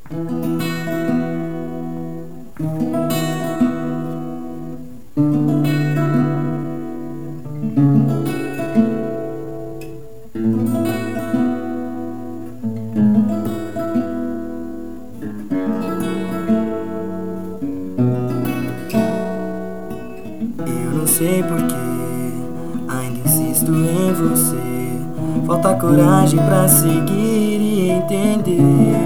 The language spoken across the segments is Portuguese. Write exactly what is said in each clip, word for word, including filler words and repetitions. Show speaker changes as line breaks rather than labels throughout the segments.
Eu não sei porquê, ainda insisto em você. Falta coragem pra seguir e entender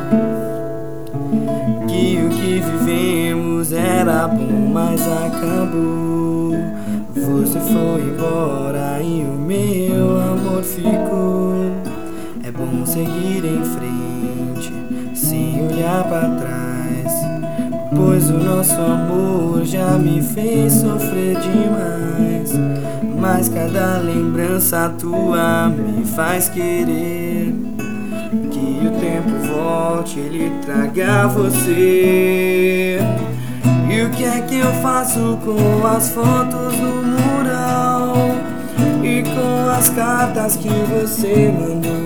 que o que vivemos era bom, mas acabou. Você foi embora e o meu amor ficou. É bom seguir em frente, sem olhar pra trás, pois o nosso amor já me fez sofrer demais. Mas cada lembrança tua me faz querer que o tempo volte, ele traga você. E o que é que eu faço com as fotos no mural e com as cartas que você mandou?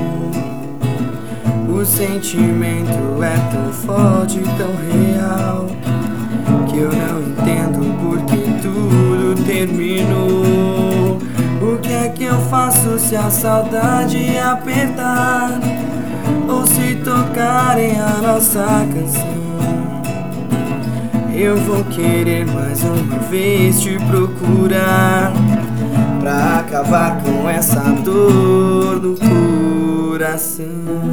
O sentimento é tão forte, tão real, que eu não entendo porque tudo terminou. O que é que eu faço se a saudade apertar ou se tocarem a nossa canção? Eu vou querer mais uma vez te procurar pra acabar com essa dor do coração.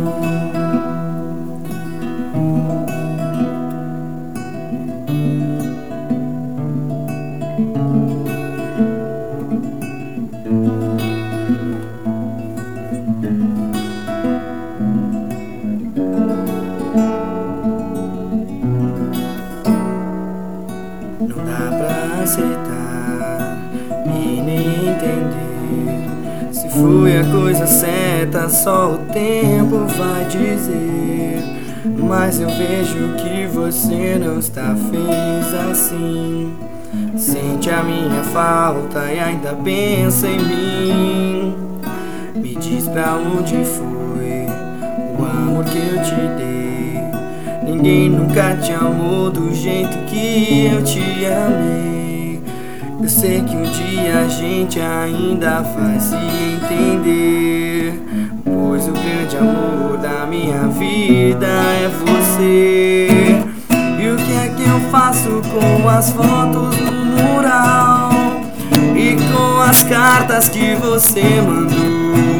Não dá pra aceitar e nem entender. Se foi a coisa certa, só o tempo vai dizer. Mas eu vejo que você não está feliz assim. Sente a minha falta e ainda pensa em mim. Me diz pra onde foi o amor que eu te dei. Ninguém nunca te amou do jeito que eu te amei. Eu sei que um dia a gente ainda vai se entender, pois o grande amor da minha vida é você. E o que é que eu faço com as fotos no mural e com as cartas que você mandou?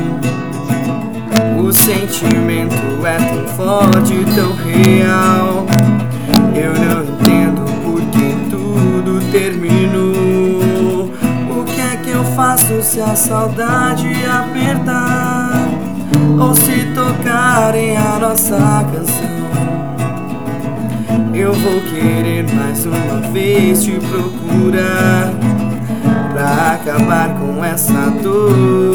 O sentimento é tão forte, tão real, eu não entendo porque tudo terminou. O que é que eu faço se a saudade apertar ou se tocarem a nossa canção? Eu vou querer mais uma vez te procurar pra acabar com essa dor